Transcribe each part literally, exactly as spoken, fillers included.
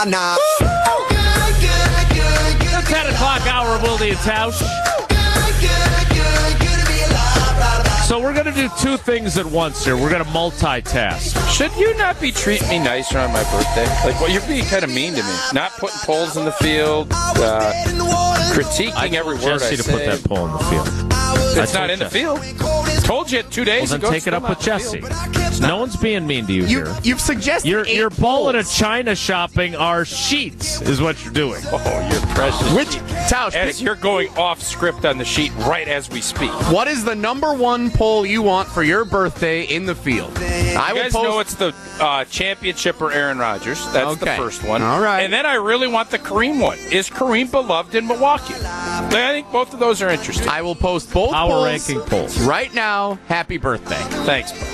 about now. The ten o'clock hour of Wildy and Tausch. So we're going to do two things at once here. We're going to multitask. Should you not be treating me nicer on my birthday? Like, well, you're being kind of mean to me. Not putting polls in the field, uh, critiquing every word Jesse I to say. put that poll in the field. It's I not in the Jesse. field. Told you two days Well, ago. then take it it's up with still not in Jesse. the field. No one's being mean to you, You, here. you've suggested Your eight your poll at a polls. China shopping are sheets, is what you're doing. Oh, you're precious. Which, Tausch, As you're going off script on the sheet right as we speak. what is the number one poll you want for your birthday in the field? I You will guys post. know it's the uh, championship or Aaron Rodgers. That's the Okay. first one. All right. And then I really want the Kareem one. Is Kareem beloved in Milwaukee? I think both of those are interesting. I will post both Power polls ranking polls. right now. Happy birthday. Thanks, bro.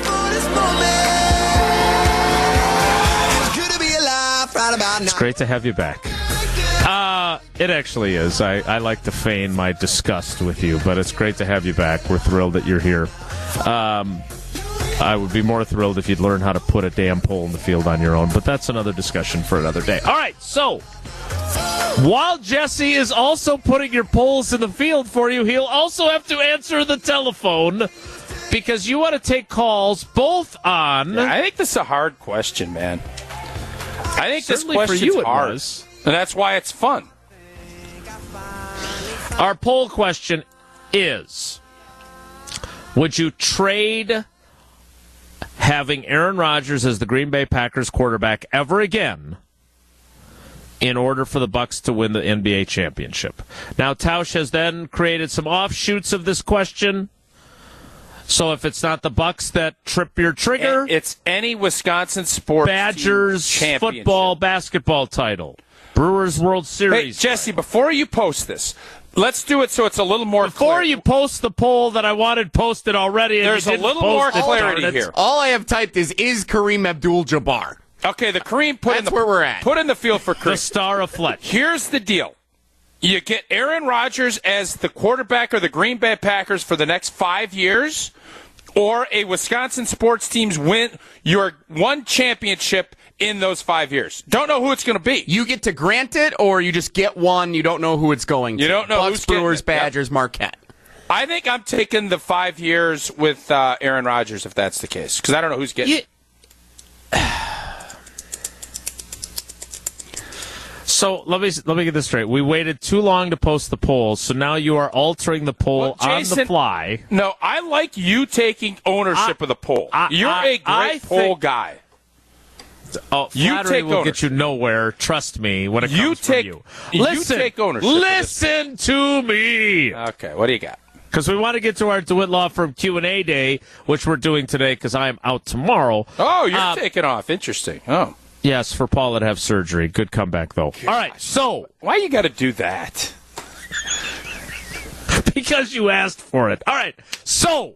It's great to have you back. Uh, it actually is. I, I like to feign my disgust with you, but it's great to have you back. We're thrilled that you're here. Um, I would be more thrilled if you'd learn how to put a damn pole in the field on your own, but that's another discussion for another day. All right, so while Jesse is also putting your polls in the field for you, he'll also have to answer the telephone because you want to take calls both on... Yeah, I think this is a hard question, man. I think Certainly this for question's you it hard. was. And that's why it's fun. Our poll question is, would you trade having Aaron Rodgers as the Green Bay Packers quarterback ever again in order for the Bucs to win the N B A championship? Now, Tausch has then created some offshoots of this question. So if it's not the Bucs that trip your trigger, It's any Wisconsin sports Badgers team championship. football, basketball title, Brewers World Hey, Series. Jesse, before you post this, let's do it so it's a little more Before clear. you post the poll that I wanted posted already, and There's you a didn't little post more it, clarity darn it. here. All I have typed is, is Kareem Abdul-Jabbar. Okay, the Kareem put in That's the where we're at. Put in the field for The Kareem. star of Fletch. Here's the deal. You get Aaron Rodgers as the quarterback of the Green Bay Packers for the next five years, or a Wisconsin sports team's win your one championship in those five years. Don't know who it's going to be. You get to grant it, or you just get one, you don't know who it's going to. You don't know Bucs, who's getting Brewers, it. Yep. Badgers, Marquette. I think I'm taking the five years with uh, Aaron Rodgers if that's the case, because I don't know who's getting it. So let me let me get this straight. We waited too long to post the poll, so now you are altering the poll Well, on the Jason- fly. No, I like you taking ownership I- of the poll. I- You're I- a great I poll think- guy. Oh, You flattery take will ownership. get you nowhere. Trust me when it You comes take- from you you. Listen, take ownership of this. Listen to me, Okay, what do you got? because we want to get to our DeWitt Law Firm Q and A day, which we're doing today because I am out tomorrow. Oh, you're Uh, taking off. Interesting. Oh. Yes, for Paula to have surgery. Good comeback though. All right, so Why you got to do that? because you asked for it. All right, so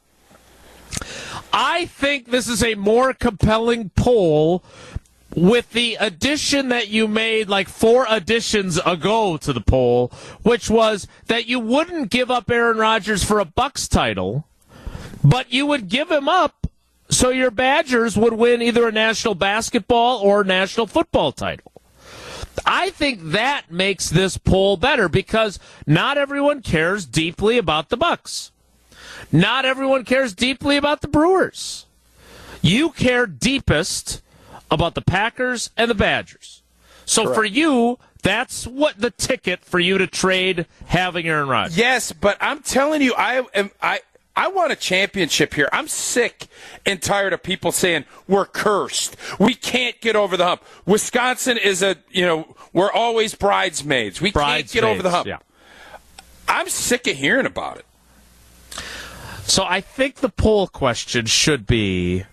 I think this is a more compelling poll with the addition that you made like four additions ago to the poll, which was that you wouldn't give up Aaron Rodgers for a Bucs title, but you would give him up so your Badgers would win either a national basketball or national football title. I think that makes this poll better because not everyone cares deeply about the Bucs. Not everyone cares deeply about the Brewers. You care deepest about the Packers and the Badgers. So Correct. for you, that's what the ticket for you to trade having Aaron Rodgers. Yes, but I'm telling you, I am I. I want a championship here. I'm sick and tired of people saying we're cursed. We can't get over the hump. Wisconsin is a, you know, we're always bridesmaids. We can't get over the hump. Yeah. I'm sick of hearing about it. So I think the poll question should be,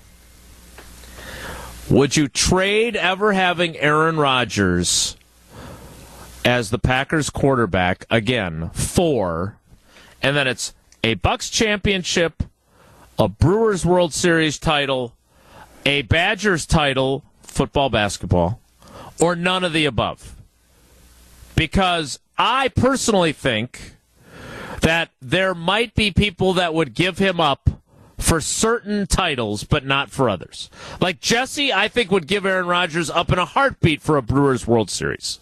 would you trade ever having Aaron Rodgers as the Packers quarterback again for, and then it's a Bucs championship, a Brewers World Series title, a Badgers title, football, basketball, or none of the above? Because I personally think that there might be people that would give him up for certain titles, but not for others. Like Jesse, I think, would give Aaron Rodgers up in a heartbeat for a Brewers World Series.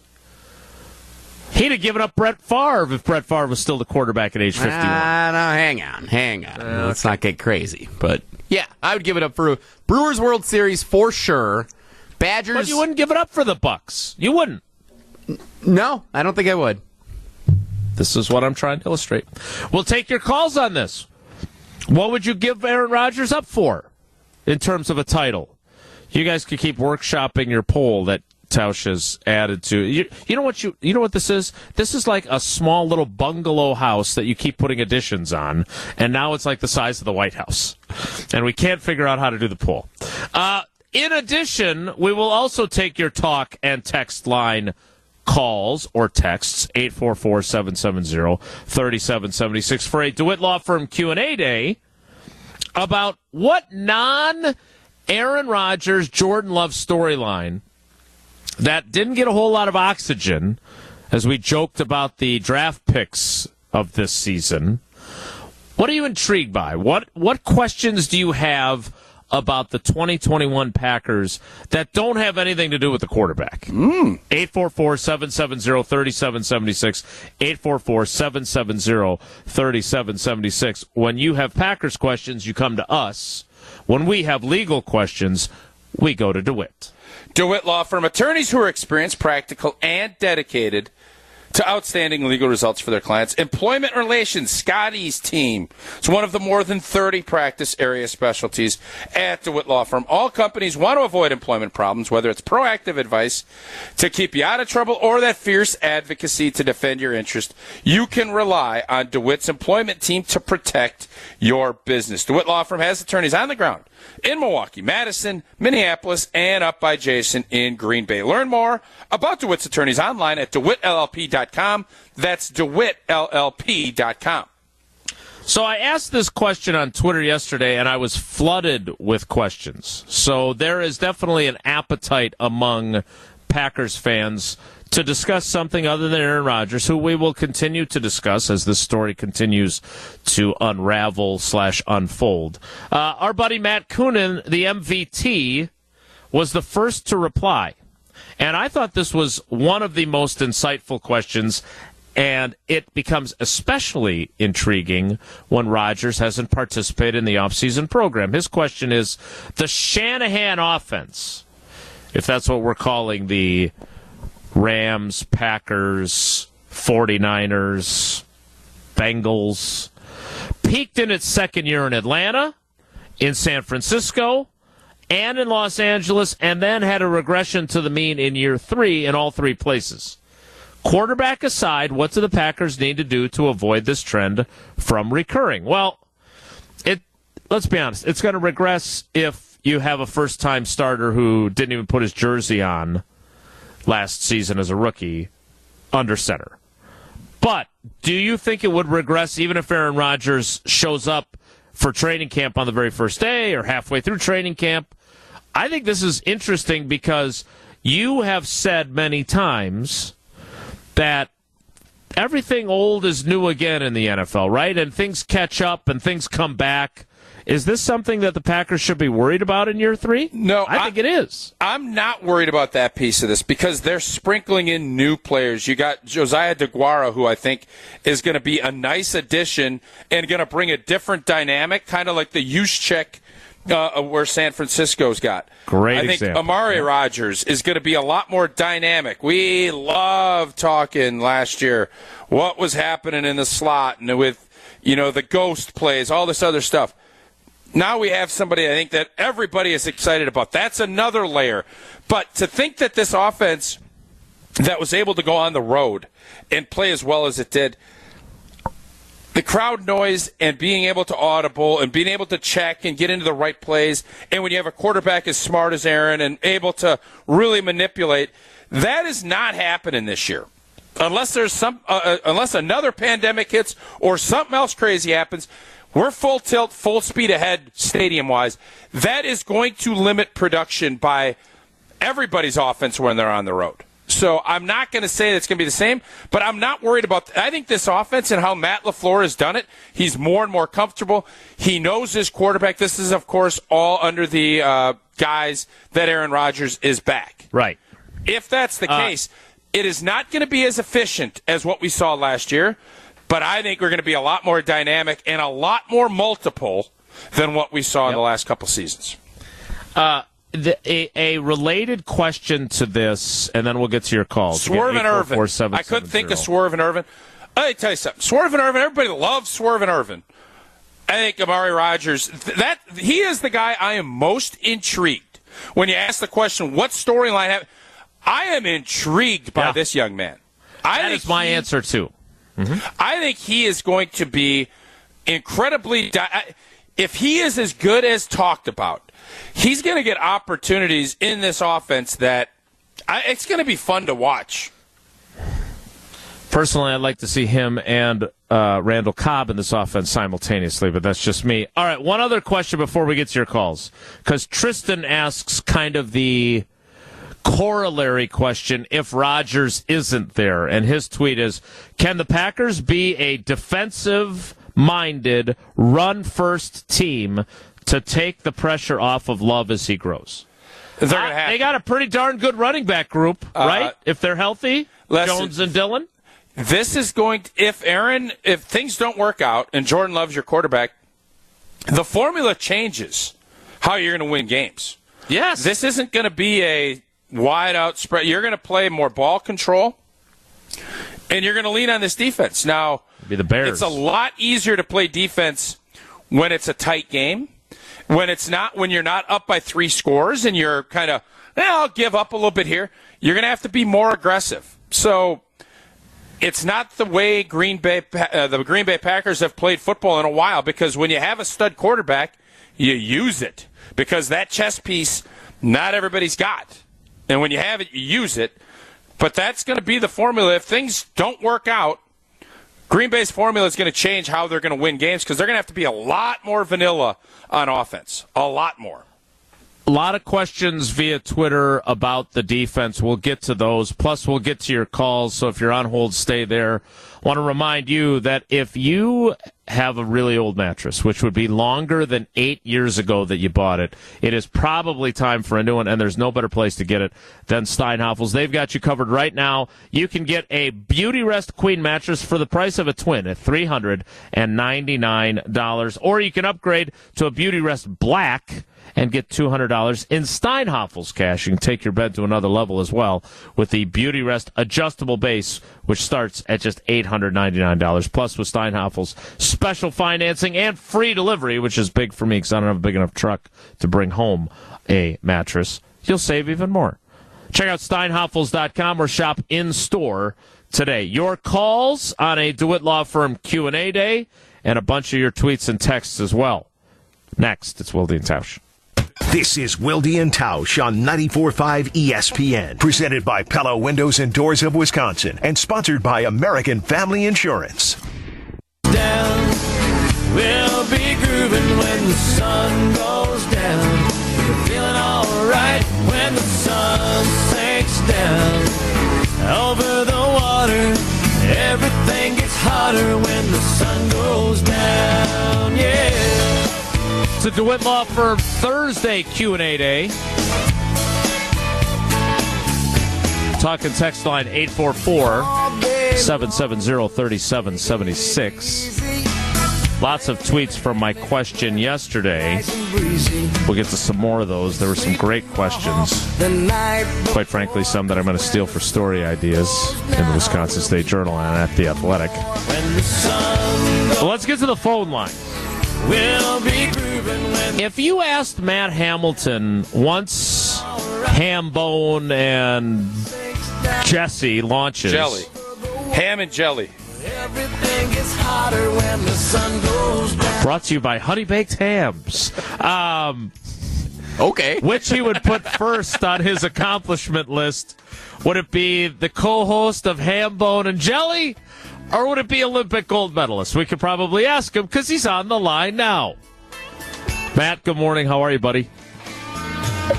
He'd have given up Brett Favre if Brett Favre was still the quarterback at age fifty-one. Ah, no, hang on, hang on. Uh, Let's not get crazy. But, yeah, I would give it up for a Brewers World Series for sure. Badgers... But you wouldn't give it up for the Bucks. You wouldn't. No, I don't think I would. This is what I'm trying to illustrate. We'll take your calls on this. What would you give Aaron Rodgers up for in terms of a title? You guys can keep workshopping your poll that Tausch has added to. You, you know what you you know what this is? This is like a small little bungalow house that you keep putting additions on, and now it's like the size of the White House. And we can't figure out how to do the poll. Uh, in addition, we will also take your talk and text line calls or texts, eight four four, seven seven zero, three seven seven six for a DeWitt Law Firm Q and A day about what non-Aaron Rodgers, Jordan Love storyline that didn't get a whole lot of oxygen as we joked about the draft picks of this season. What are you intrigued by? What what questions do you have about the twenty twenty-one Packers that don't have anything to do with the quarterback? Mm. eight four four, seven seven zero, three seven seven six, eight four four, seven seven zero, three seven seven six. When you have Packers questions, you come to us. When we have legal questions, we go to DeWitt. DeWitt Law Firm, attorneys who are experienced, practical, and dedicated to outstanding legal results for their clients. Employment relations, Scotty's team. It's one of the more than thirty practice area specialties at DeWitt Law Firm. All companies want to avoid employment problems, whether it's proactive advice to keep you out of trouble or that fierce advocacy to defend your interest. You can rely on DeWitt's employment team to protect your business. DeWitt Law Firm has attorneys on the ground in Milwaukee, Madison, Minneapolis, and up by Jason in Green Bay. Learn more about DeWitt's attorneys online at dewitt l l p dot com. That's dewitt l l p dot com. So I asked this question on Twitter yesterday, and I was flooded with questions. So there is definitely an appetite among Packers fans to discuss something other than Aaron Rodgers, who we will continue to discuss as this story continues to unravel slash unfold. Uh, our buddy Matt Coonan, the M V T, was the first to reply. And I thought this was one of the most insightful questions, and it becomes especially intriguing when Rodgers hasn't participated in the offseason program. His question is, the Shanahan offense, if that's what we're calling the Rams, Packers, forty-niners, Bengals, peaked in its second year in Atlanta, in San Francisco, and in Los Angeles, and then had a regression to the mean in year three in all three places. Quarterback aside, what do the Packers need to do to avoid this trend from recurring? Well, it. let's be honest, it's going to regress if you have a first-time starter who didn't even put his jersey on last season as a rookie under center. But do you think it would regress even if Aaron Rodgers shows up for training camp on the very first day or halfway through training camp? I think this is interesting because you have said many times that everything old is new again in the N F L, right? And things catch up and things come back. Is this something that the Packers should be worried about in year three? No, I think I, it is. I'm not worried about that piece of this because they're sprinkling in new players. You got Josiah DeGuara, who I think is going to be a nice addition and going to bring a different dynamic, kind of like the Juszczyk uh, where San Francisco's got. Great I think example. Amari yeah. Rodgers is going to be a lot more dynamic. We loved talking last year what was happening in the slot and with, you know, the ghost plays, all this other stuff. Now we have somebody I think that everybody is excited about. That's another layer. But to think that this offense that was able to go on the road and play as well as it did, the crowd noise and being able to audible and being able to check and get into the right plays, and when you have a quarterback as smart as Aaron and able to really manipulate, that is not happening this year. Unless there's some, uh, unless another pandemic hits or something else crazy happens, we're full tilt, full speed ahead stadium-wise. That is going to limit production by everybody's offense when they're on the road. So I'm not going to say it's going to be the same, but I'm not worried about. I think this offense and how Matt LaFleur has done it, he's more and more comfortable. He knows his quarterback. This is, of course, all under the uh, guise that Aaron Rodgers is back. Right. If that's the Uh, case, it is not going to be as efficient as what we saw last year, but I think we're going to be a lot more dynamic and a lot more multiple than what we saw Yep. in the last couple seasons. Uh, the, a, a related question to this, and then we'll get to your calls. Swerve and Irvin. I couldn't think of Swerve and Irvin. Let me tell you something. Swerve and Irvin, everybody loves Swerve and Irvin. I think Amari Rodgers, that he is the guy I am most intrigued. When you ask the question, what storyline have, I am intrigued by Yeah. this young man. I That think is my he, answer, too. I think he is going to be incredibly. Di- if he is as good as talked about, he's going to get opportunities in this offense that I, it's going to be fun to watch. Personally, I'd like to see him and uh, Randall Cobb in this offense simultaneously, but that's just me. All right, one other question before we get to your calls, because Tristan asks kind of the corollary question if Rodgers isn't there, and his tweet is, can the Packers be a defensive-minded, run-first team to take the pressure off of Love as he grows? They're Uh, gonna have they got a pretty darn good running back group, Uh, right? If they're healthy, listen, Jones and Dillon. This is going to, if Aaron, if things don't work out and Jordan Love's your quarterback, the formula changes how you're going to win games. Yes. This isn't going to be a wide out spread. You're going to play more ball control, and you're going to lean on this defense. Now, be the Bears. it's a lot easier to play defense when it's a tight game. When it's not, when you're not up by three scores and you're kind of, eh, I'll give up a little bit here. You're going to have to be more aggressive. So it's not the way Green Bay, uh, the Green Bay Packers have played football in a while, because when you have a stud quarterback, you use it, because that chess piece, not everybody's got. And when you have it, you use it. But that's going to be the formula. If things don't work out, Green Bay's formula is going to change how they're going to win games, because they're going to have to be a lot more vanilla on offense. A lot more. A lot of questions via Twitter about the defense. We'll get to those. Plus, we'll get to your calls. So if you're on hold, stay there. I want to remind you that if you have a really old mattress, which would be longer than eight years ago that you bought it, it is probably time for a new one, and there's no better place to get it than Steinhafels. They've got you covered right now. You can get a Beauty Rest Queen mattress for the price of a twin at three hundred ninety-nine dollars, or you can upgrade to a Beauty Rest Black and get two hundred dollars in Steinhafels cash. You can take your bed to another level as well with the Beauty Rest adjustable base, which starts at just eight hundred ninety-nine dollars. Plus, with Steinhafels, special financing and free delivery, which is big for me because I don't have a big enough truck to bring home a mattress. You'll save even more. Check out Steinhafels dot com or shop in-store today. Your calls on a DeWitt Law Firm Q and A day, and a bunch of your tweets and texts as well. Next, it's Wilde and Tausch. This is Wilde and Tausch on ninety-four point five E S P N, presented by Pella Windows and Doors of Wisconsin, and sponsored by American Family Insurance. Down, we'll be grooving when the sun goes down. We're feeling alright when the sun sinks down. Over the water, everything gets hotter when the sun goes down. Yeah. It's a DeWitt Law Firm Thursday Q and A day. Talk and text line eight four four, seven seven zero, three seven seven six. Lots of tweets from my question yesterday. We'll get to some more of those. There were some great questions. Quite frankly, some that I'm going to steal for story ideas in the Wisconsin State Journal and at The Athletic. Well, let's get to the phone line. If you asked Matt Hamilton once Hambone and Jesse launches... Jelly. Ham and jelly. Everything gets hotter when the sun goes down. Brought to you by Honey Baked Hams. Um, Okay. which he would put first on his accomplishment list. Would it be the co-host of Hambone and Jelly? Or would it be Olympic gold medalist? We could probably ask him because he's on the line now. Matt, good morning. How are you, buddy?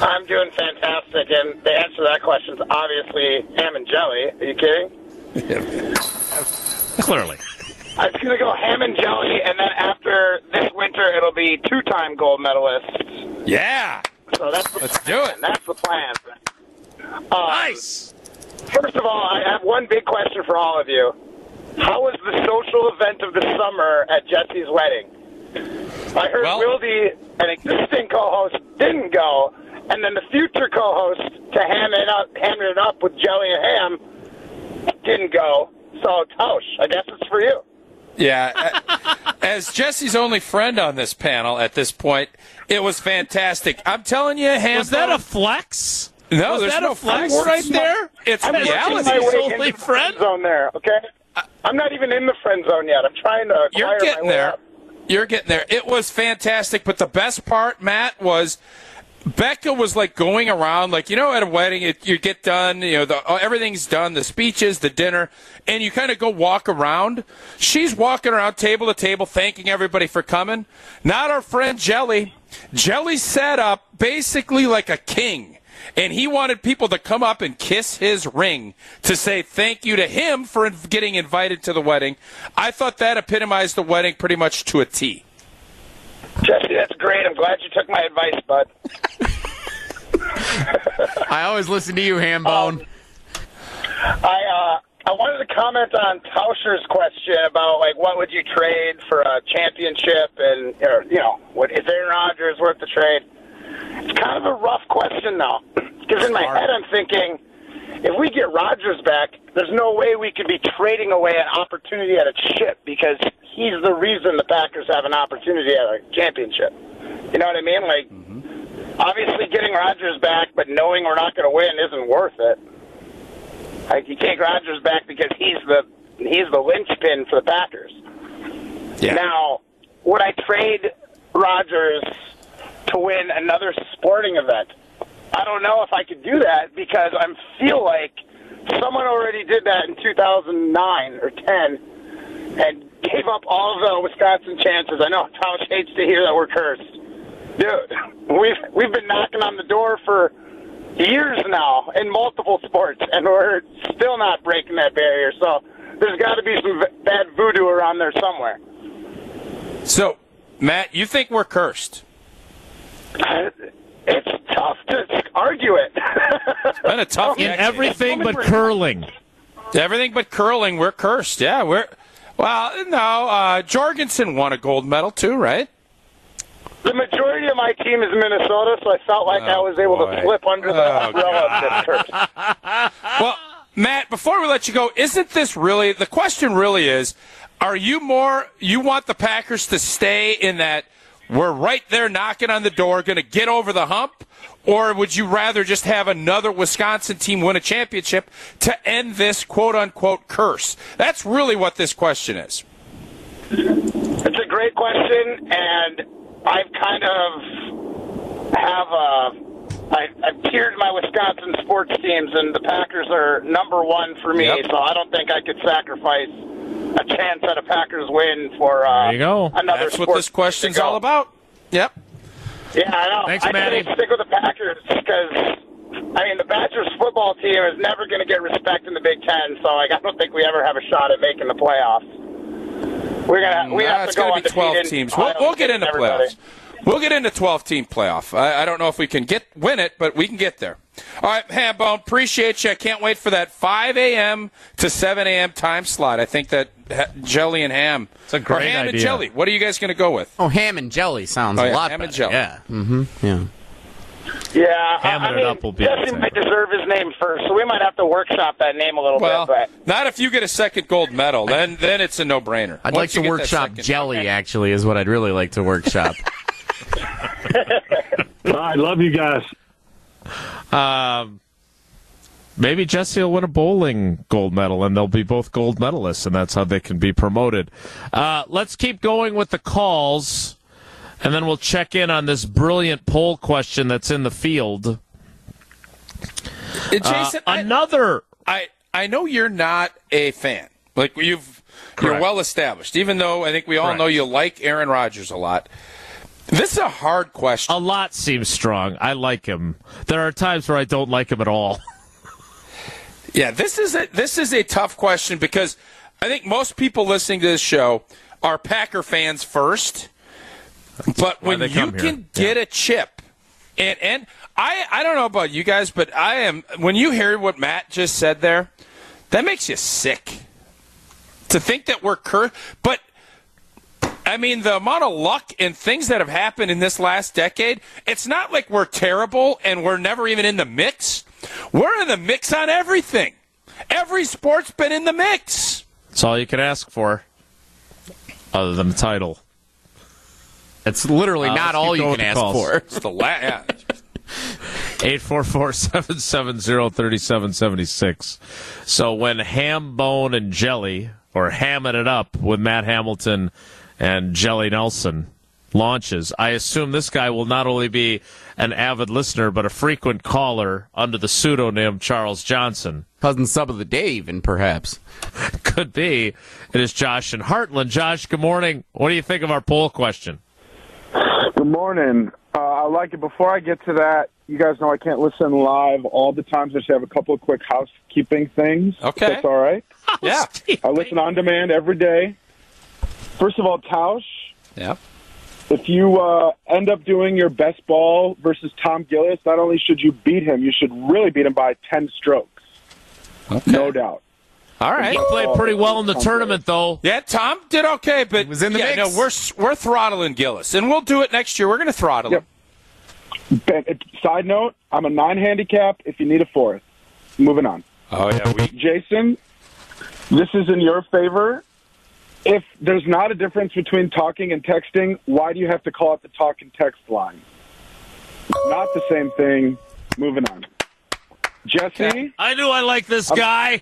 I'm doing fantastic, and the answer to that question is obviously ham and jelly. Are you kidding? Clearly. I was going to go ham and jelly, and then after this winter, it'll be two-time gold medalists. Yeah. So that's the Let's plan. do it. That's the plan. Um, Nice. First of all, I have one big question for all of you. How was the social event of the summer at Jesse's wedding? I heard Well- Wildy, an existing co-host, didn't go, and then the future co-host to ham it up, ham it up with jelly and ham didn't go. So, Tausch, I guess it's for you. Yeah. As Jesse's only friend on this panel at this point, it was fantastic. I'm telling you, Ham. Was that a flex? No, Was there's that no a flex flex. right there? It's I'm working reality. my way His into only the friend? friend zone there, okay? I'm not even in the friend zone yet. I'm trying to acquire You're getting my way there. up. You're getting there. It was fantastic, but the best part, Matt, was Becca was like going around, like, you know, at a wedding, it, you get done, you know, the, everything's done, the speeches, the dinner, and you kind of go walk around. She's walking around table to table, thanking everybody for coming. Not our friend Jelly. Jelly set up basically like a king, and he wanted people to come up and kiss his ring to say thank you to him for getting invited to the wedding. I thought that epitomized the wedding pretty much to a T. Jesse, that's great. I'm glad you took my advice, bud. I always listen to you, Hambone. Um, I uh, I wanted to comment on Tauscher's question about, like, what would you trade for a championship, and, or, you know, what, is Aaron Rodgers worth the trade? It's kind of a rough question, though, because in my head I'm thinking, if we get Rodgers back, there's no way we could be trading away an opportunity at a chip, because he's the reason the Packers have an opportunity at a championship. You know what I mean? Like, mm-hmm. Obviously getting Rodgers back, but knowing we're not going to win isn't worth it. Like, you take Rodgers back because he's the he's the linchpin for the Packers. Yeah. Now, would I trade Rodgers to win another sporting event? I don't know if I could do that, because I feel like someone already did that in two thousand nine or ten and gave up all of the Wisconsin chances. I know Tausch hates to hear that we're cursed. Dude, we've, we've been knocking on the door for years now in multiple sports, and we're still not breaking that barrier. So there's got to be some v- bad voodoo around there somewhere. So, Matt, you think we're cursed? It's tough to argue it. It's been a tough In decade. everything but curling. Everything but curling, we're cursed. Yeah, we're. Well, no, uh, Jorgensen won a gold medal too, right? The majority of my team is Minnesota, so I felt like Oh, I was able boy. to slip under the Oh, umbrella of this curse. Well, Matt, before we let you go, isn't this really the question? Really is, are you more? You want the Packers to stay in that? We're right there knocking on the door, going to get over the hump? Or would you rather just have another Wisconsin team win a championship to end this quote-unquote curse? That's really what this question is. It's a great question, and I've kind of have a, I, I've tiered my Wisconsin sports teams, and the Packers are number one for me, Yep. so I don't think I could sacrifice a chance at a Packers win for uh, There you go. another That's sport what this question's to go. all about. Yep. Yeah, I know. Thanks, I Matty. think stick with the Packers because, I mean, the Badgers football team is never going to get respect in the Big Ten, so like, I don't think we ever have a shot at making the playoffs. We're gonna we Nah, have it's to go going to be twelve undefeated. teams. We'll, Ohio we'll get State into and everybody. playoffs. We'll get into twelve-team playoff. I, I don't know if we can get win it, but we can get there. All right, Hambone, appreciate you. I can't wait for that five a.m. to seven a.m. time slot. I think that ha- jelly and ham. It's a great or ham and idea. jelly. What are you guys going to go with? Oh, ham and jelly sounds Oh, a yeah, lot ham and better. jelly. Yeah. Mm-hmm. Yeah. Yeah, Hamming I, I it mean, up will be Jesse insane. might deserve his name first, so we might have to workshop that name a little Well, bit. But not if you get a second gold medal. Then then it's a no-brainer. I'd Once like to you get that workshop second- jelly, actually, is what I'd really like to workshop. I love you guys. Um, maybe Jesse will win a bowling gold medal, and they'll be both gold medalists, and that's how they can be promoted. Uh, let's keep going with the calls, and then we'll check in on this brilliant poll question that's in the field. Uh, Jason, Uh, I- another. I I know you're not a fan. Like you've you're Correct. well established. Even though I think we all Correct. know you like Aaron Rodgers a lot. This is a hard question. A lot seems strong. I like him. There are times where I don't like him at all. Yeah, this is a this is a tough question because I think most people listening to this show are Packer fans first. But when you can get a chip, and and I I don't know about you guys, but I am when you hear what Matt just said there, that makes you sick. To think that we're cursed, but I mean the amount of luck and things that have happened in this last decade, it's not like we're terrible and we're never even in the mix. We're in the mix on everything. Every sport's been in the mix. That's all you can ask for, other than the title. It's literally uh, not all you can ask calls. for. It's the la- yeah. eight four four, seven seven zero, three seven seven six. So when Ham, Bone, and Jelly, or Hamming It Up with Matt Hamilton and Jelly Nelson, launches, I assume this guy will not only be an avid listener, but a frequent caller under the pseudonym Charles Johnson. Cousin sub of the day, even, perhaps. Could be. It is Josh in Heartland. Josh, good morning. What do you think of our poll question? Good morning. Uh, I like it. Before I get to that, you guys know I can't listen live all the time, so I just have a couple of quick housekeeping things. Okay. That's all right. Yeah. I listen on demand every day. First of all, Tausch, Yeah. if you uh, end up doing your best ball versus Tom Gillis, not only should you beat him, you should really beat him by ten strokes. Okay. No doubt. All right. He played pretty well in the tournament, though. Yeah, Tom did okay, but He was in the yeah, mix. no, we're we're throttling Gillis, and we'll do it next year. We're going to throttle Yep. him. Ben, side note, I'm a nine handicap if you need a fourth. Moving on. Oh yeah, we Jason, this is in your favor. If there's not a difference between talking and texting, why do you have to call it the talk and text line? Not the same thing. Moving on. Jesse, I knew I liked this guy.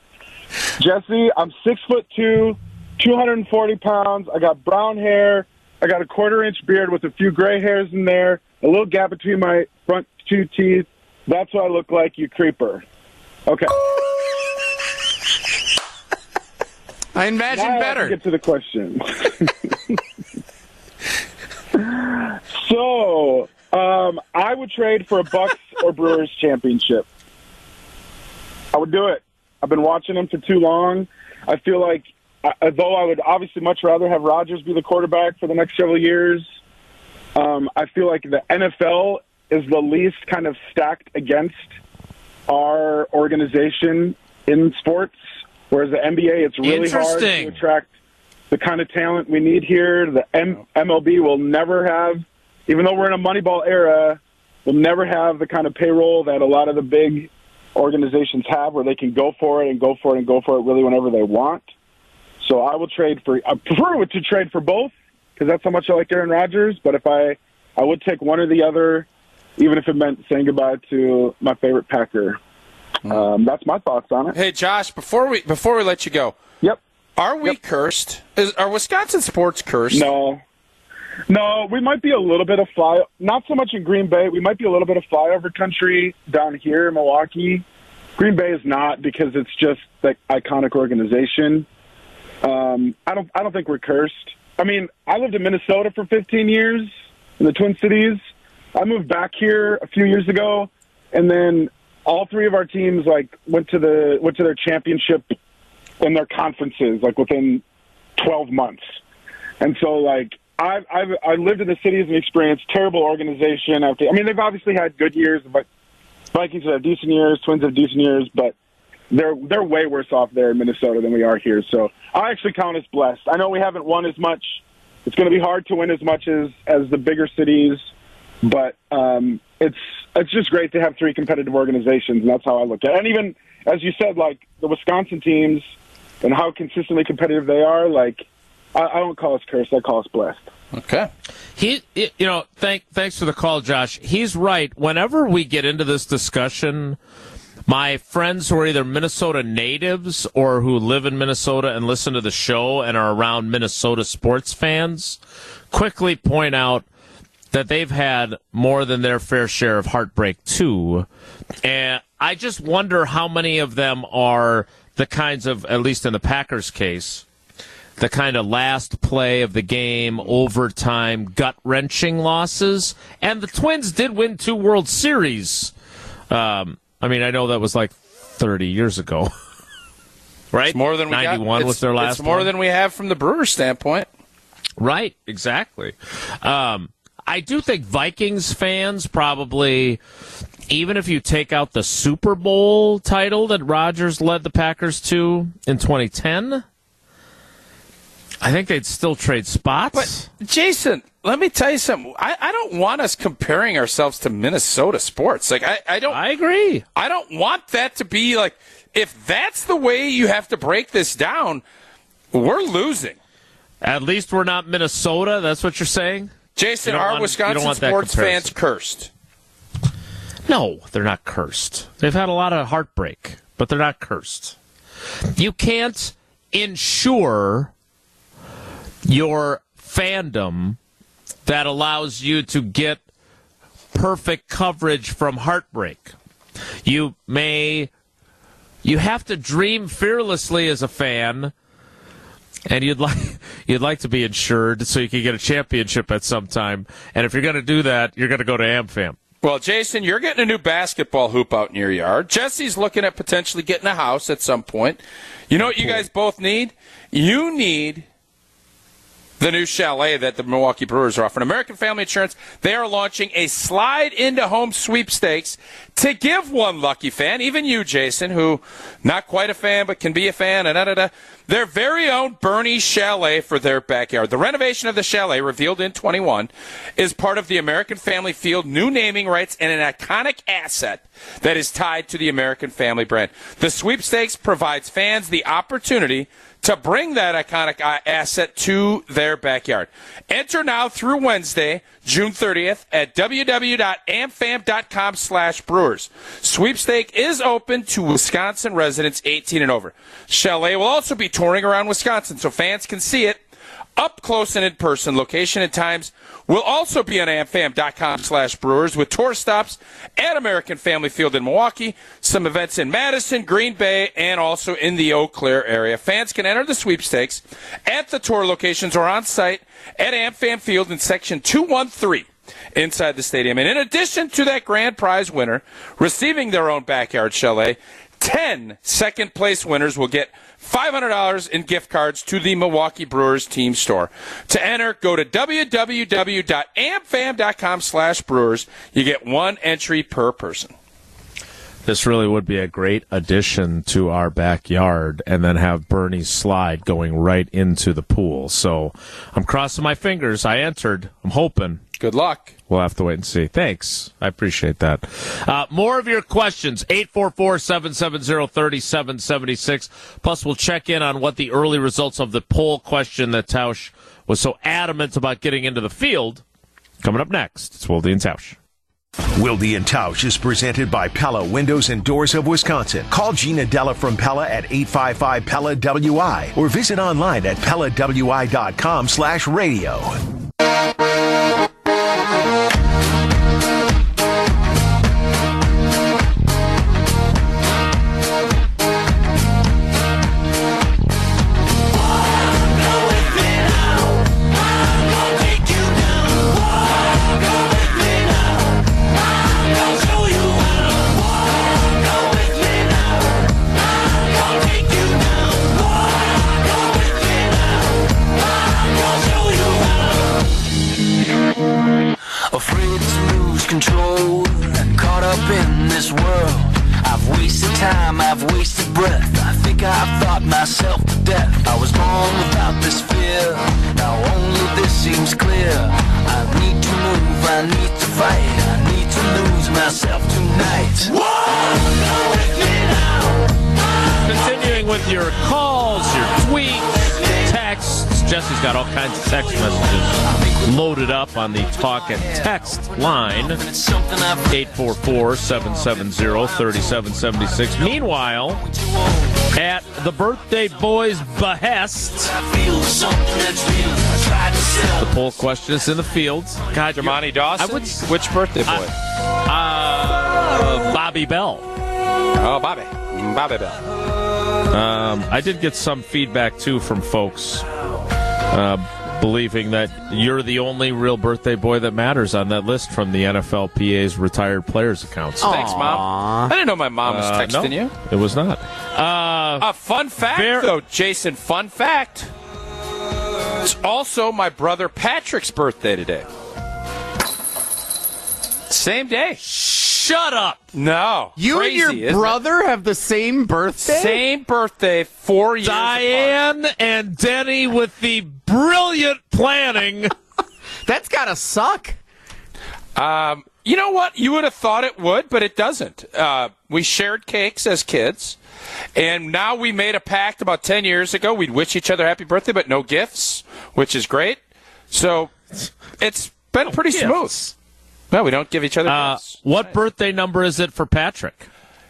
Jesse, I'm six foot two, two hundred forty pounds. I got brown hair. I got a quarter inch beard with a few gray hairs in there, a little gap between my front two teeth. That's what I look like, you creeper. Okay. I imagine Now I better. have to get to the question. so, um, I would trade for a Bucks or Brewers championship. I would do it. I've been watching them for too long. I feel like, uh, though I would obviously much rather have Rodgers be the quarterback for the next several years, um, I feel like the N F L is the least kind of stacked against our organization in sports, whereas the N B A, it's really hard to Interesting. attract the kind of talent we need here. The M- MLB will never have, even though we're in a Moneyball era, will never have the kind of payroll that a lot of the big organizations have where they can go for it and go for it and go for it really whenever they want. So I will trade for, I prefer to trade for both because that's how much I like Aaron Rodgers. But if I, I would take one or the other, even if it meant saying goodbye to my favorite Packer. Um, that's my thoughts on it. Hey, Josh, before we before we let you go, Yep. are we Yep. cursed? Is, are Wisconsin sports cursed? No. No, we might be a little bit of fly, not so much in Green Bay. We might be a little bit of flyover country down here in Milwaukee. Green Bay is not because it's just the iconic organization. Um, I don't, I don't think we're cursed. I mean, I lived in Minnesota for fifteen years in the Twin Cities. I moved back here a few years ago, and then all three of our teams like went to the went to their championship in their conferences like within twelve months. And so like I've I've I lived in the cities and experienced terrible organization after. I mean, they've obviously had good years, but Vikings have decent years, Twins have decent years, but they're they're way worse off there in Minnesota than we are here. So I actually count us blessed. I know we haven't won as much. It's going to be hard to win as much as as the bigger cities, but um, it's it's just great to have three competitive organizations, and that's how I look at it. And even as you said, like the Wisconsin teams and how consistently competitive they are, like I, I don't call us cursed, I call us blessed. Okay. He, you know, thank, thanks for the call, Josh. He's right. Whenever we get into this discussion, my friends who are either Minnesota natives or who live in Minnesota and listen to the show and are around Minnesota sports fans quickly point out that they've had more than their fair share of heartbreak, too. And I just wonder how many of them are the kinds of, at least in the Packers case, the kind of last play of the game, overtime, gut-wrenching losses. And the Twins did win two World Series. Um, I mean, I know that was like thirty years ago. Right? It's more than we ninety-one got. was their last It's more one. than we have from the Brewers' standpoint. Right, exactly. Um, I do think Vikings fans probably, even if you take out the Super Bowl title that Rodgers led the Packers to in twenty ten, I think they'd still trade spots. But, Jason, let me tell you something. I, I don't want us comparing ourselves to Minnesota sports. Like I, I don't I agree. I don't want that to be like, if that's the way you have to break this down, we're losing. At least we're not Minnesota. That's what you're saying? Jason, You don't are want- you don't Wisconsin want that sports fans comparison. cursed? No, they're not cursed. They've had a lot of heartbreak, but they're not cursed. You can't ensure your fandom that allows you to get perfect coverage from heartbreak. You may, you have to dream fearlessly as a fan, and you'd like you'd like to be insured so you can get a championship at some time. And if you're going to do that, you're going to go to AmFam. Well, Jason, you're getting a new basketball hoop out in your yard. Jesse's looking at potentially getting a house at some point. You know what you guys both need? You need the new chalet that the Milwaukee Brewers are offering. American Family Insurance, they are launching a slide into home sweepstakes to give one lucky fan, even you, Jason, who not quite a fan but can be a fan, da, da, da, their very own Bernie Chalet for their backyard. The renovation of the chalet, revealed in twenty-one, is part of the American Family Field new naming rights and an iconic asset that is tied to the American Family brand. The sweepstakes provides fans the opportunity to bring that iconic asset to their backyard. Enter now through Wednesday, June thirtieth at www.amfam.com slash brewers. Sweepstake is open to Wisconsin residents eighteen and over. Chalet will also be touring around Wisconsin so fans can see it up close and in person. Location and times will also be on amfam.com slash brewers with tour stops at American Family Field in Milwaukee, some events in Madison, Green Bay, and also in the Eau Claire area. Fans can enter the sweepstakes at the tour locations or on site at AmFam Field in section two one three inside the stadium. And in addition to that grand prize winner receiving their own backyard chalet, ten second place winners will get five hundred dollars in gift cards to the Milwaukee Brewers team store. To enter, go to www.amfam.com slash brewers. You get one entry per person. This really would be a great addition to our backyard, and then have Bernie's slide going right into the pool. So I'm crossing my fingers. I entered. I'm hoping. Good luck. We'll have to wait and see. Thanks. I appreciate that. Uh, more of your questions, eight four four, seven seven zero, three seven seven six. Plus, we'll check in on what the early results of the poll question that Tausch was so adamant about getting into the field. Coming up next, it's Wilde and Tausch. Wilde and Tausch is presented by Pella Windows and Doors of Wisconsin. Call Gina Della from Pella at eight five five P E L L A W I or visit online at pella w i dot com slash radio. Afraid to lose control, caught up in this world. I've wasted time, I've wasted breath. I think I've thought myself to death. I was born without this fear, now only this seems clear. I need to move, I need to fight, I need to lose myself tonight. Whoa, with me now. Continuing with your calls, your tweets, texts. Jesse's got all kinds of text messages loaded up on the talk and text line, eight four four, seven seven zero, three seven seven six. Meanwhile, at the birthday boy's behest, the poll question is in the field. God, Jamani Dawson? I would, Which birthday boy? uh, Bobby Bell. Oh, Bobby. Bobby Bell. Um, Um, I did get some feedback, too, from folks uh, believing that you're the only real birthday boy that matters on that list from the N F L P A's retired players accounts. Thanks, Mom. I didn't know my mom was Uh, texting no, you. It was not. Uh, A fun fact, Ver- though, Jason, fun fact. It's also my brother Patrick's birthday today. Same day. shut up. No. You Crazy, and your isn't brother have the same it? birthday? Same birthday, four years apart. Diane and Denny with the brilliant planning. That's gotta suck. Um, you know what? You would have thought it would, but it doesn't. Uh, we shared cakes as kids, and now we made a pact about ten years ago. We'd wish each other happy birthday, but no gifts, which is great. So it's been pretty gifts. smooth. No, we don't give each other Uh, gifts. what birthday number is it for Patrick?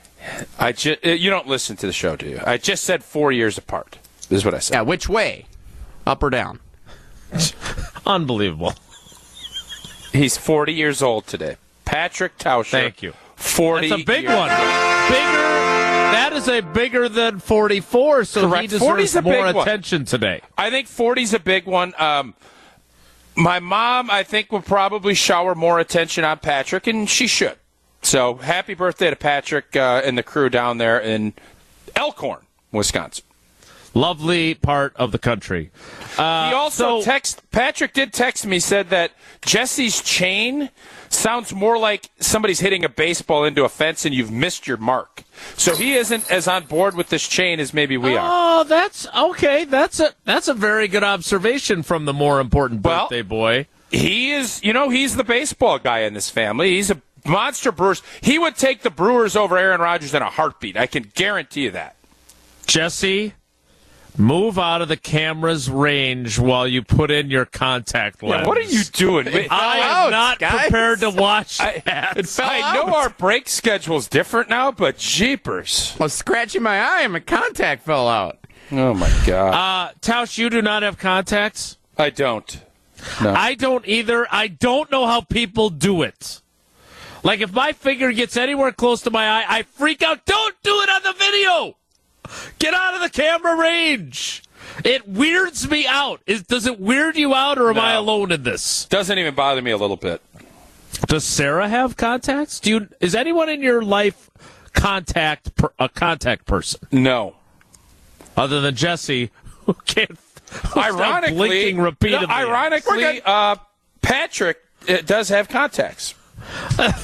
I ju- uh, you don't listen to the show, do you? I just said four years apart. This is what I said. Yeah, which way? Up or down? Unbelievable. He's forty years old today. Patrick Tauscher. Thank you. forty That's a big years one. Bigger. That is a bigger than forty-four, so he Correct. forty's deserves a more big one. attention today. I think forty's a big one. Um, my mom, I think, will probably shower more attention on Patrick, and she should. So happy birthday to Patrick uh, and the crew down there in Elkhorn, Wisconsin. Lovely part of the country. Uh, He also so, text Patrick did text me, said that Jesse's chain sounds more like somebody's hitting a baseball into a fence and you've missed your mark. So he isn't as on board with this chain as maybe we are. Oh, that's okay. That's a that's a very good observation from the more important Well, birthday boy. He is, you know, he's the baseball guy in this family. He's a monster Brewers. He would take the Brewers over Aaron Rodgers in a heartbeat. I can guarantee you that. Jesse, move out of the camera's range while you put in your contact lens. Yeah, what are you doing? I am out, not guys. prepared to watch I, that. I know our break schedule's different now, but jeepers. I was scratching my eye and my contact fell out. Oh, my God. Uh, Tausch, you do not have contacts? I don't. No. I don't either. I don't know how people do it. Like, if my finger gets anywhere close to my eye, I freak out. Don't do it on the video! Get out of the camera range! It weirds me out. Is, does it weird you out, or am No. I alone in this? Doesn't even bother me a little bit. Does Sarah have contacts? Do you? Is anyone in your life contact per, a contact person No. other than Jesse, who can't? who's not Ironically, blinking repeatedly. no, ironically, uh, Patrick uh, does have contacts. That's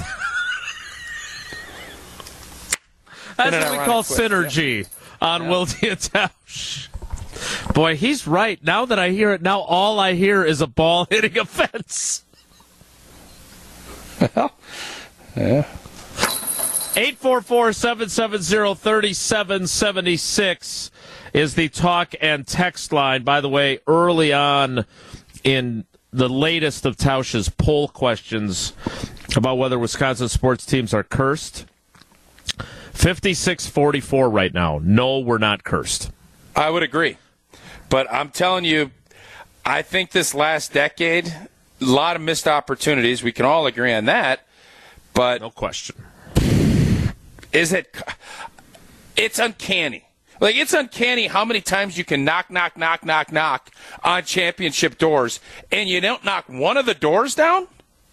an what we ironic call twist, synergy on Wildy and Tausch. Boy, he's right. Now that I hear it, now all I hear is a ball hitting a fence. Well, yeah. eight four four, seven seven zero, three seven seven six is the talk and text line. By the way, early on in the latest of Tausch's poll questions about whether Wisconsin sports teams are cursed, fifty-six forty-four right now. No, we're not cursed. I would agree. But I'm telling you, I think this last decade, a lot of missed opportunities. We can all agree on that. But No question. is it – it's uncanny. Like, it's uncanny how many times you can knock, knock, knock, knock, knock on championship doors, and you don't knock one of the doors down?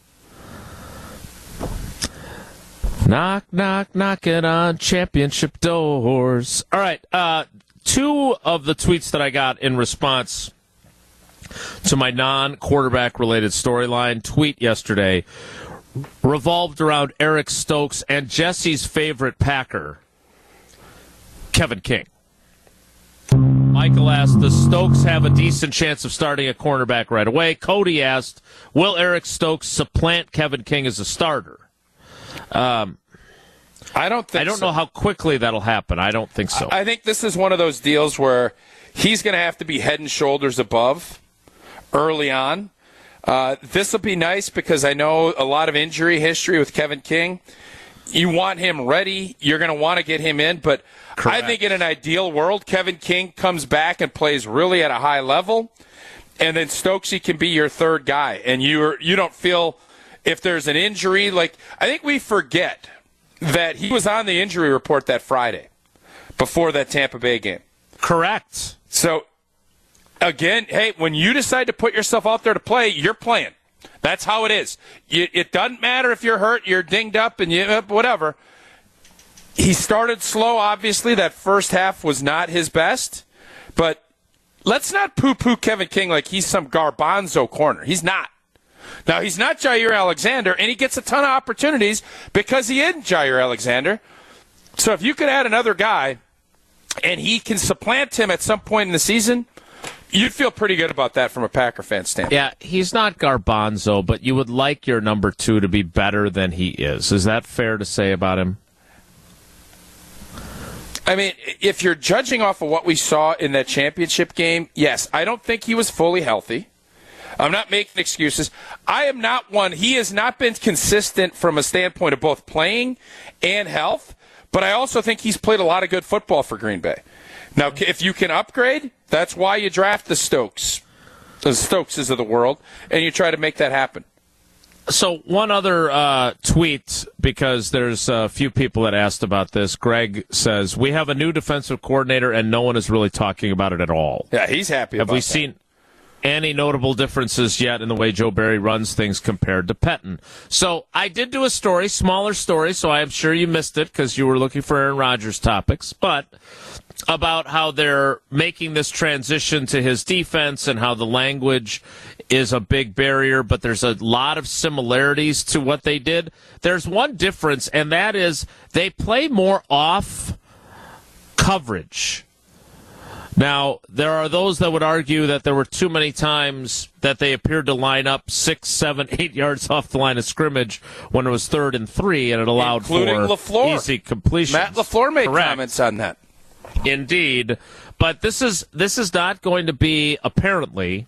Knock, knock, knocking on championship doors. All right, uh, two of the tweets that I got in response to my non-quarterback related storyline tweet yesterday revolved around Eric Stokes and Jesse's favorite Packer, Kevin King. Michael asked, does Stokes have a decent chance of starting a cornerback right away? Cody asked, will Eric Stokes supplant Kevin King as a starter? Um, I don't think I don't so. know how quickly that'll happen. I don't think so. I think this is one of those deals where he's going to have to be head and shoulders above early on. Uh, this will be nice because I know a lot of injury history with Kevin King. You want him ready. You're going to want to get him in. But Correct. I think in an ideal world, Kevin King comes back and plays really at a high level. And then Stokesy can be your third guy. And you're, you don't feel if there's an injury. Like, I think we forget that he was on the injury report that Friday before that Tampa Bay game. Correct. So, again, hey, when you decide to put yourself out there to play, you're playing. That's how it is. You, it doesn't matter if you're hurt, you're dinged up, and you whatever. He started slow, obviously. That first half was not his best. But let's not poo-poo Kevin King like he's some garbanzo corner. He's not. Now, he's not Jair Alexander, and he gets a ton of opportunities because he isn't Jair Alexander. So if you could add another guy and he can supplant him at some point in the season, you'd feel pretty good about that from a Packer fan standpoint. Yeah, he's not garbanzo, but you would like your number two to be better than he is. Is that fair to say about him? I mean, if you're judging off of what we saw in that championship game, yes, I don't think he was fully healthy. I'm not making excuses. I am not one. He has not been consistent from a standpoint of both playing and health, but I also think he's played a lot of good football for Green Bay. Now, if you can upgrade, that's why you draft the Stokes, the Stokeses of the world, and you try to make that happen. So one other uh, tweet, because there's a few people that asked about this. Greg says, we have a new defensive coordinator, and no one is really talking about it at all. Yeah, he's happy have about we that. seen any notable differences yet in the way Joe Barry runs things compared to Pettin? So I did do a story, smaller story, so I'm sure you missed it because you were looking for Aaron Rodgers topics, but about how they're making this transition to his defense and how the language is a big barrier, but there's a lot of similarities to what they did. There's one difference, and that is they play more off coverage. Now, there are those that would argue that there were too many times that they appeared to line up six, seven, eight yards off the line of scrimmage when it was third and three, and it allowed Including for LaFleur. easy completions. Matt LaFleur made Correct. comments on that. Indeed. But this is this is not going to be, apparently,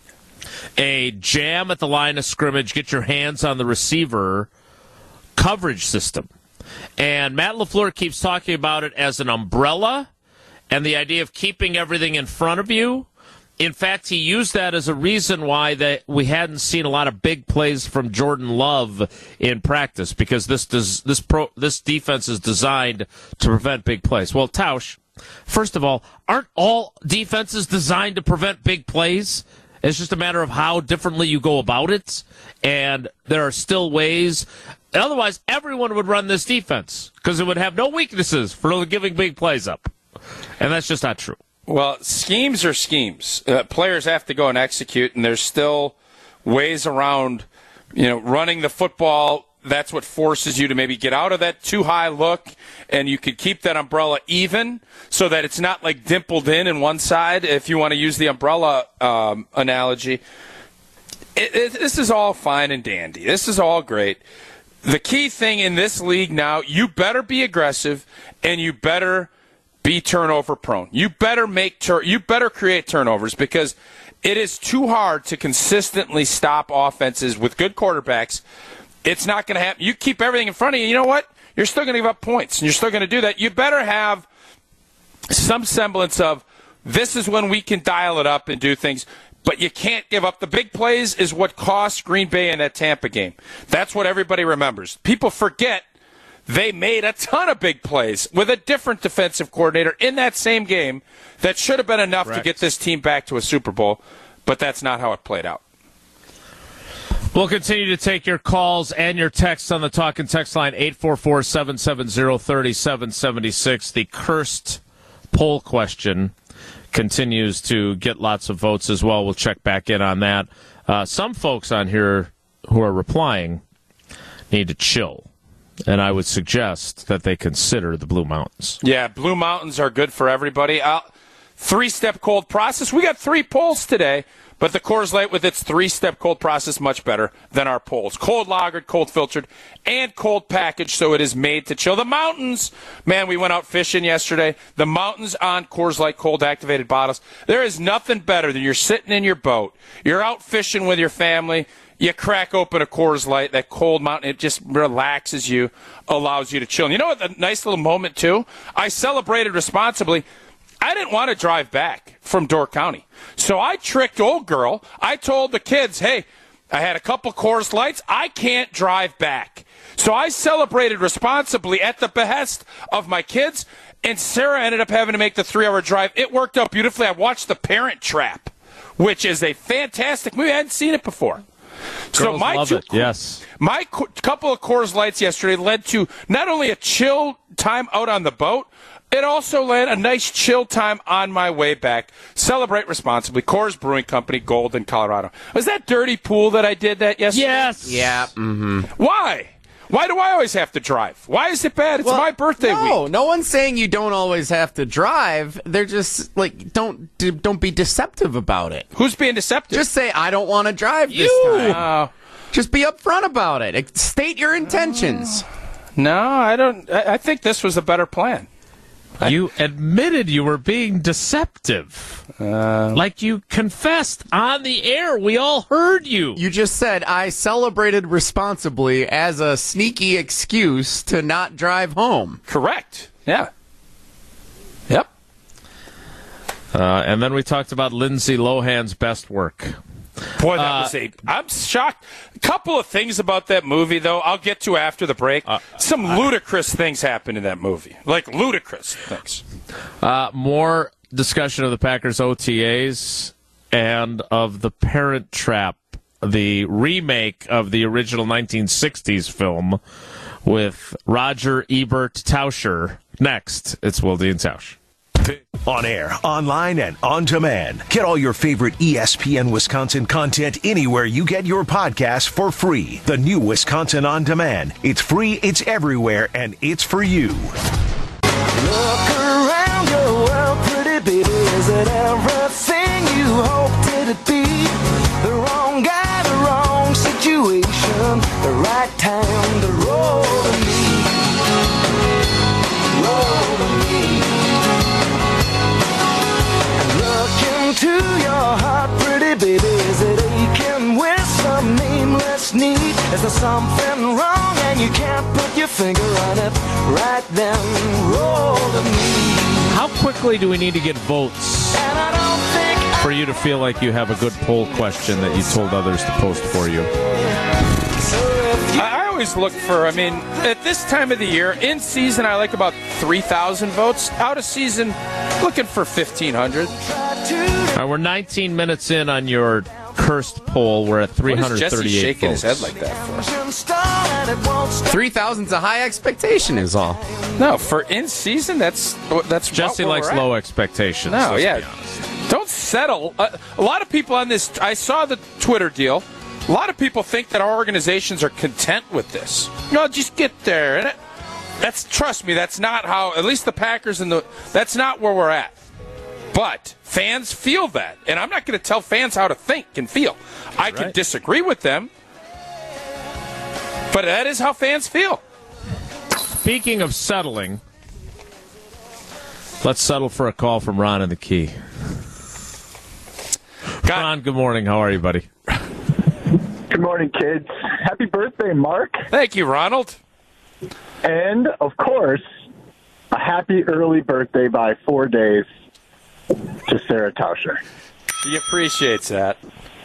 a jam at the line of scrimmage, get your hands on the receiver coverage system. And Matt LaFleur keeps talking about it as an umbrella and the idea of keeping everything in front of you. In fact, he used that as a reason why that we hadn't seen a lot of big plays from Jordan Love in practice, because this does, this pro, this defense is designed to prevent big plays. Well, Tausch, first of all, aren't all defenses designed to prevent big plays? It's just a matter of how differently you go about it, and there are still ways. Otherwise, everyone would run this defense because it would have no weaknesses for giving big plays up. And that's just not true. Well, schemes are schemes. Uh, players have to go and execute, and there's still ways around, you know, running the football. That's what forces you to maybe get out of that too high look, and you could keep that umbrella even so that it's not like dimpled in in one side, if you want to use the umbrella um, analogy. It, it, this is all fine and dandy. This is all great. The key thing in this league now, you better be aggressive, and you better be turnover prone. You better make tur- you better create turnovers, because it is too hard to consistently stop offenses with good quarterbacks. It's not going to happen. You keep everything in front of you. You know what? You're still going to give up points, and you're still going to do that. You better have some semblance of this is when we can dial it up and do things, but you can't give up. The big plays is what cost Green Bay in that Tampa game. That's what everybody remembers. People forget they made a ton of big plays with a different defensive coordinator in that same game that should have been enough Correct. to get this team back to a Super Bowl, but that's not how it played out. We'll continue to take your calls and your texts on the talk and text line eight four four, seven seven zero, three seven seven six. The cursed poll question continues to get lots of votes as well. We'll check back in on that. Uh, some folks on here who are replying need to chill. And I would suggest that they consider the Blue Mountains. Yeah, Blue Mountains are good for everybody. Uh, three-step cold process. We got three polls today, but the Coors Light with its three-step cold process much better than our polls. Cold lagered, cold filtered, and cold packaged, so it is made to chill. The mountains, man, we went out fishing yesterday. The mountains on Coors Light cold activated bottles. There is nothing better than you're sitting in your boat. You're out fishing with your family. You crack open a Coors Light, that cold mountain, it just relaxes you, allows you to chill. And you know what, a nice little moment, too? I celebrated responsibly. I didn't want to drive back from Door County. So I tricked old girl. I told the kids, hey, I had a couple Coors Lights. I can't drive back. So I celebrated responsibly at the behest of my kids, and Sarah ended up having to make the three-hour drive. It worked out beautifully. I watched The Parent Trap, which is a fantastic movie. I hadn't seen it before. Girls so my love two, it. Yes. My co- couple of Coors Lights yesterday led to not only a chill time out on the boat, it also led a nice chill time on my way back. Celebrate responsibly. Coors Brewing Company, Golden, Colorado. Was that dirty pool that I did that yesterday? Yes. Yeah. Mm-hmm. Why? Why do I always have to drive? Why is it bad? It's Well, my birthday no, week. No one's saying you don't always have to drive. They're just like don't d- don't be deceptive about it. Who's being deceptive? Just say I don't want to drive this you. time. Uh, Just be upfront about it. State your intentions. no, I don't. I, I think this was a better plan. You admitted you were being deceptive. Uh, like you confessed on the air. We all heard you. You just said I celebrated responsibly as a sneaky excuse to not drive home. Correct. Yeah. Yep. Uh, and then we talked about Lindsay Lohan's best work. Boy, that Uh, was a. I'm shocked. A couple of things about that movie, though, I'll get to after the break. Uh, Some ludicrous things happened in that movie. Like, ludicrous things. Uh, more discussion of the Packers O T As and of The Parent Trap, the remake of the original nineteen sixties film with Roger Ebert Tauscher. Next, it's Wilde and Tausch. On air, online, and on demand. Get all your favorite E S P N Wisconsin content anywhere you get your podcasts for free. The new Wisconsin On Demand. It's free, it's everywhere, and it's for you. Look around your world, pretty baby. Is it everything you hoped it'd be? The wrong guy, the wrong situation, the right time to roll to me. Roll to me. Look into your heart, pretty baby. Is it aching with some nameless need? Is there something wrong and you can't put your finger on it? Right then, roll to me. How quickly do we need to get votes And I don't think for you to feel like you have a good poll question that you told others to post for you? so if you I, I always look for, I mean, at this time of the year, in season, I like about three thousand votes. Out of season, looking for fifteen hundred. try to All right, we're nineteen minutes in on your cursed poll. We're at three What is hundred Jesse thirty-eight shaking votes. his head like that for? engine start and it won't stop. Three thousand's a high expectation, is all. No, for in season, that's that's Jesse what we're likes at. low expectations. No, let's yeah. be honest. Don't settle. Uh, a lot of people on this, I saw the Twitter deal. A lot of people think that our organizations are content with this. No, just get there. And it, that's, trust me, that's not how, at least the Packers and the, that's not where we're at. But fans feel that. And I'm not going to tell fans how to think and feel. I can right. disagree with them. But that is how fans feel. Speaking of settling, let's settle for a call from Ron in the Key. God, Ron, good morning. How are you, buddy? Good morning, kids. Happy birthday, Mark. thank you, Ronald. And, of course, a happy early birthday by four days to Sarah Tauscher. He appreciates that.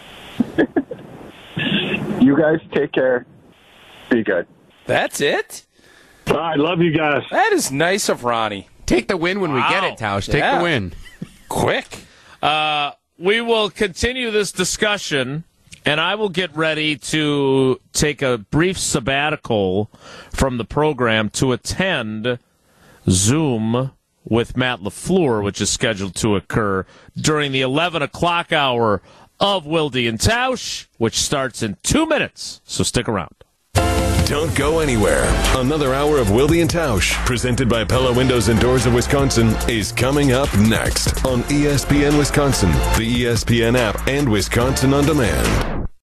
You guys take care. Be good. That's it? I love you guys. That is nice of Ronnie. Take the win when we get Wow. it, Tausch. Take Yeah. the win. Quick. Uh, we will continue this discussion, and I will get ready to take a brief sabbatical from the program to attend Zoom with Matt LaFleur, which is scheduled to occur during the eleven o'clock hour of Wilde and Tausch, which starts in two minutes. So stick around. Don't go anywhere. Another hour of Wilde and Tausch, presented by Pella Windows and Doors of Wisconsin, is coming up next on E S P N Wisconsin, the E S P N app, and Wisconsin On Demand.